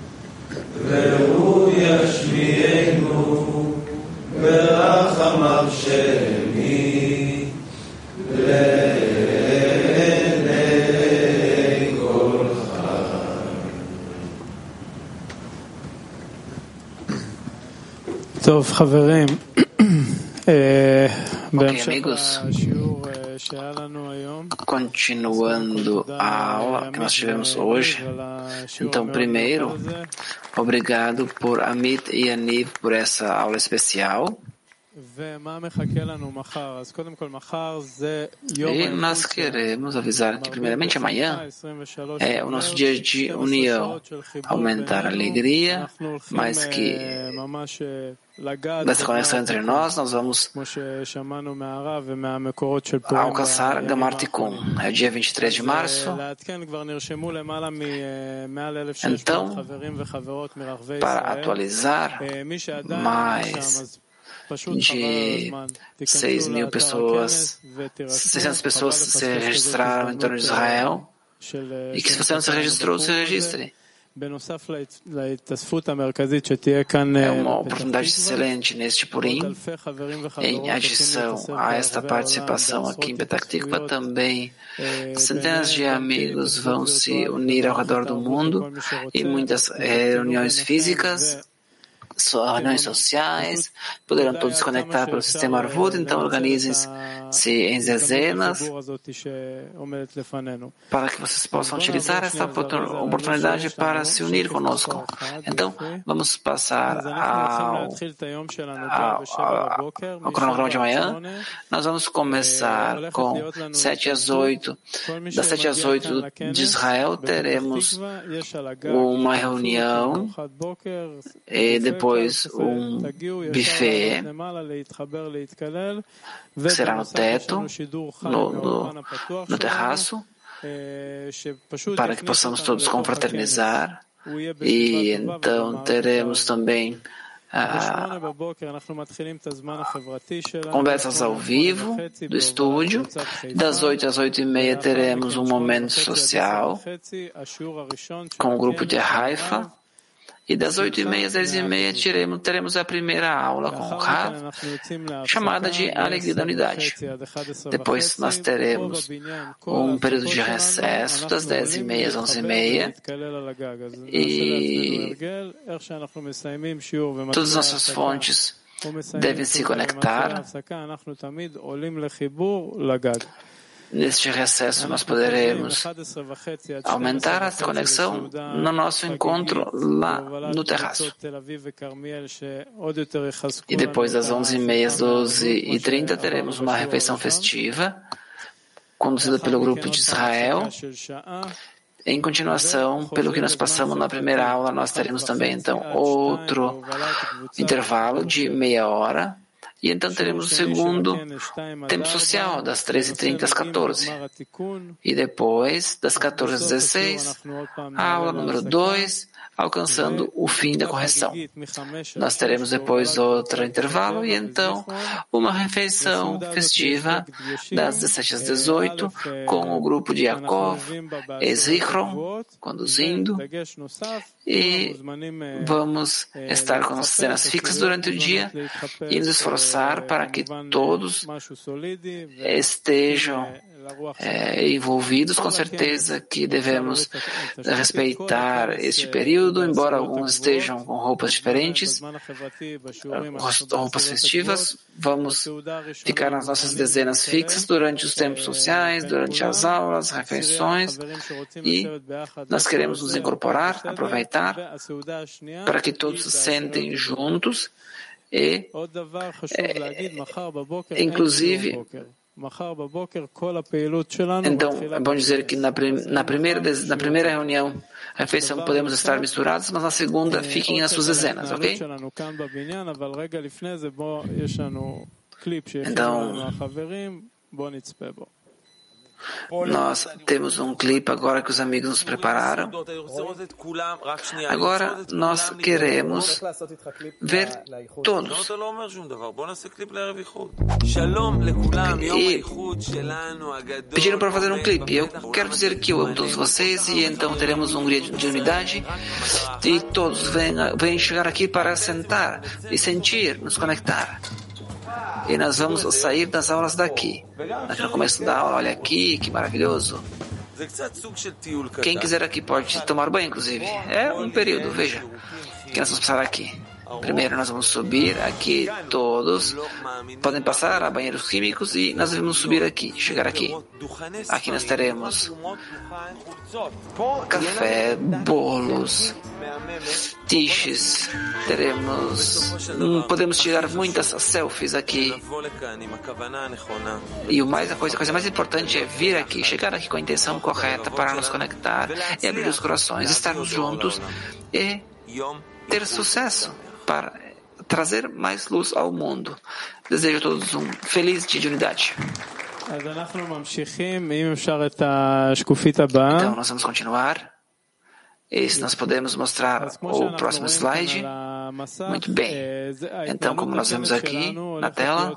F: והוא ישמיענו ברחמיו שלי לעיני כל חי.
G: טוב, חברים,
B: Ok, amigos, continuando a aula que nós tivemos hoje. Então, primeiro, obrigado por Amit e Yaniv por essa aula especial. E nós queremos avisar que, primeiramente, amanhã é o nosso dia de união, aumentar a alegria, mas que dessa conexão entre nós, nós vamos alcançar Gamar Tikkun. É o dia vinte e três de março. Então, para atualizar, mais de seis mil pessoas, seiscentas pessoas se registraram em torno de Israel, e que se você não se registrou, se registre. É uma oportunidade excelente neste Purim, em adição a esta participação aqui em Petah Tikva, também centenas de amigos vão se unir ao redor do mundo e muitas reuniões físicas, reuniões sociais, poderão todos se conectar pelo sistema Arvut, então organizem-se em dezenas para que vocês possam utilizar esta oportunidade para se unir conosco. Então, vamos passar ao, ao, ao, ao cronograma de amanhã. Nós vamos começar com sete às oito. Das sete às oito de Israel, teremos uma reunião e depois Depois um buffet que será no teto, no, no, no terraço, para que possamos todos confraternizar. E então teremos também ah, conversas ao vivo do estúdio. Das oito às oito e meia teremos um momento social com o grupo de Haifa. E das oito e meia às dez e meia teremos, teremos a primeira aula com o Rav, chamada de Alegria da Unidade. Depois nós teremos um período de recesso das dez e meia às onze e meia. E todas as nossas fontes devem se conectar. Neste recesso, nós poderemos aumentar a conexão no nosso encontro lá no terraço. E depois das onze e meia às doze e trinta, teremos uma refeição festiva, conduzida pelo grupo de Israel. Em continuação, pelo que nós passamos na primeira aula, nós teremos também, então, outro intervalo de meia hora. E então teremos o segundo tempo social, das treze e trinta às quatorze. E depois, das quatorze às dezesseis, a aula número dois, alcançando o fim da correção. Nós teremos depois outro intervalo e então uma refeição festiva das dezessete às dezoito com o grupo de Yaakov e Zichron conduzindo, e vamos estar com nossas cenas fixas durante o dia e nos esforçar para que todos estejam É, envolvidos. Com certeza que devemos respeitar este período, embora alguns estejam com roupas diferentes, roupas festivas. Vamos ficar nas nossas dezenas fixas durante os tempos sociais, durante as aulas, refeições, e nós queremos nos incorporar, aproveitar, para que todos se sentem juntos e, é, inclusive, então, é bom dizer que na, prim, na, primeira, na primeira reunião, a refeição, podemos estar misturados, mas na segunda, fiquem nas suas dezenas, ok? Então, nós temos um clipe agora que os amigos nos prepararam. Agora nós queremos ver todos. E pediram para fazer um clipe. Eu quero dizer que eu amo todos vocês, e então teremos um dia de unidade e todos vêm, vêm chegar aqui para sentar e sentir, nos conectar. E nós vamos sair das aulas daqui. Aqui no começo da aula, olha aqui, que maravilhoso. Quem quiser aqui pode tomar banho, inclusive. É um período, veja, que nós vamos passar aqui. Primeiro nós vamos subir aqui, todos podem passar a banheiros químicos, e nós vamos subir aqui, chegar aqui. Aqui nós teremos café, bolos, tiches, teremos, podemos tirar muitas selfies aqui. E o mais, a, coisa, a coisa mais importante é vir aqui, chegar aqui com a intenção correta para nos conectar e abrir os corações, estarmos juntos e ter sucesso para trazer mais luz ao mundo. Desejo a todos um feliz dia de unidade. Então, nós vamos continuar. E se nós podemos mostrar o próximo slide. Muito bem. Então, como nós vemos aqui na tela,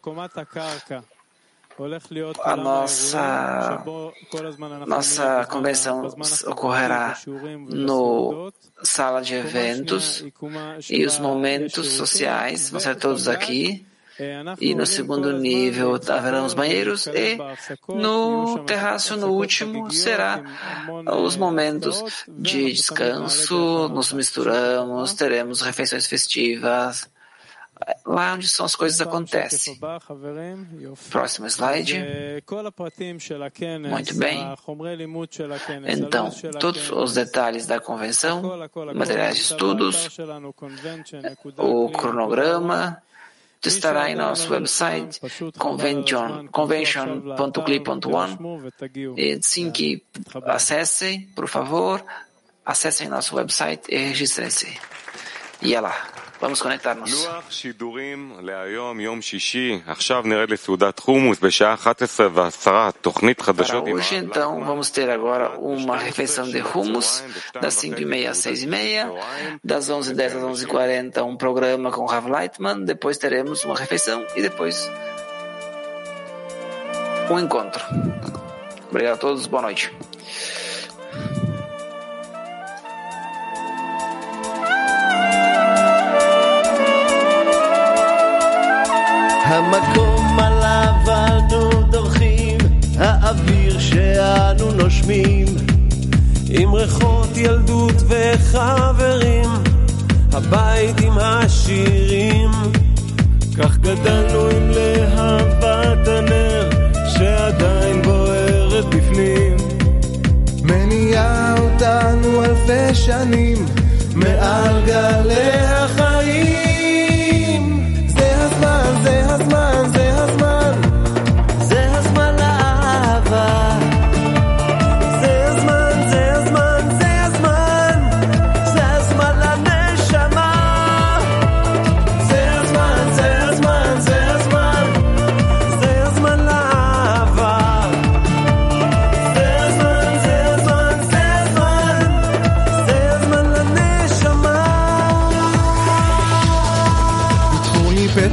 B: a nossa, nossa convenção ocorrerá no sala de eventos, e os momentos sociais vão ser todos aqui. E no segundo nível haverão os banheiros, e no terraço, no último, será os momentos de descanso. Nos misturamos, teremos refeições festivas, lá onde são as coisas acontecem. Próximo slide. Muito bem. Então, todos os detalhes da convenção, materiais de estudos, o cronograma, estará em nosso website convention ponto clip ponto one. E assim que acessem, por favor, acessem nosso website e registrem-se. E é lá. Vamos conectar-nos. Para hoje, então, vamos ter agora uma refeição de hummus, das cinco e meia às seis e meia, das onze e dez às onze e quarenta, um programa com Rav Leitman, depois teremos uma refeição e depois um encontro. Obrigado a todos, boa noite.
H: המקום עליו אנו דורכים, האוויר שאנו נושמים, עם ריחות ילדות וחברים, הבית עם השירים, כך גדלנו עם להבת הנר שעדיין בוערת בפנים, מניעה אותנו אלפי שנים מעל גלי החיים. זה הזמן, זה הזמן, זה הזמן, זה הזמן לאהבה. זה הזמן, זה הזמן, זה הזמן, זה הזמן לנשמה. זה הזמן, זה הזמן, זה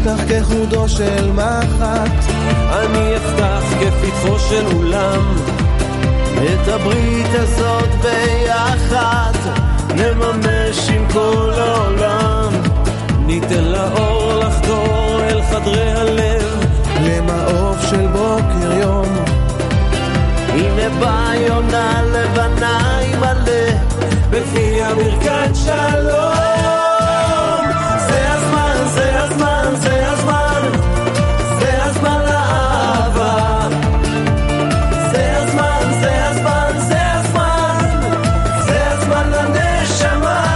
H: אפתח כחודו של מחט, אני אפתח כפתחו של אולם, את הברית הזאת ביחד נממש עם כל העולם, ניתן לאור לחדור אל חדרי הלב, למעוף של בוקר יום. הנה באה יונה לבנה עם מלא בפי הברכת שלום. זה הזמן, זה הזמן, זה הזמן, זה הזמן לאהבה. זה הזמן, זה הזמן, זה הזמן, זה הזמן לנשמה.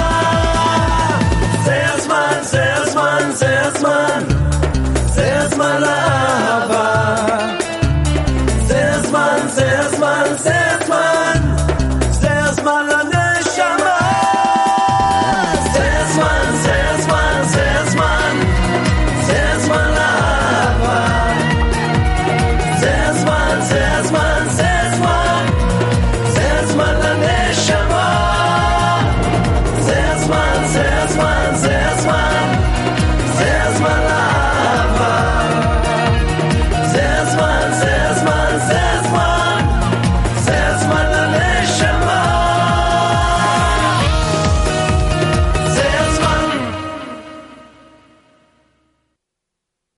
H: זה הזמן, זה הזמן, זה הזמן, זה הזמן לאהבה.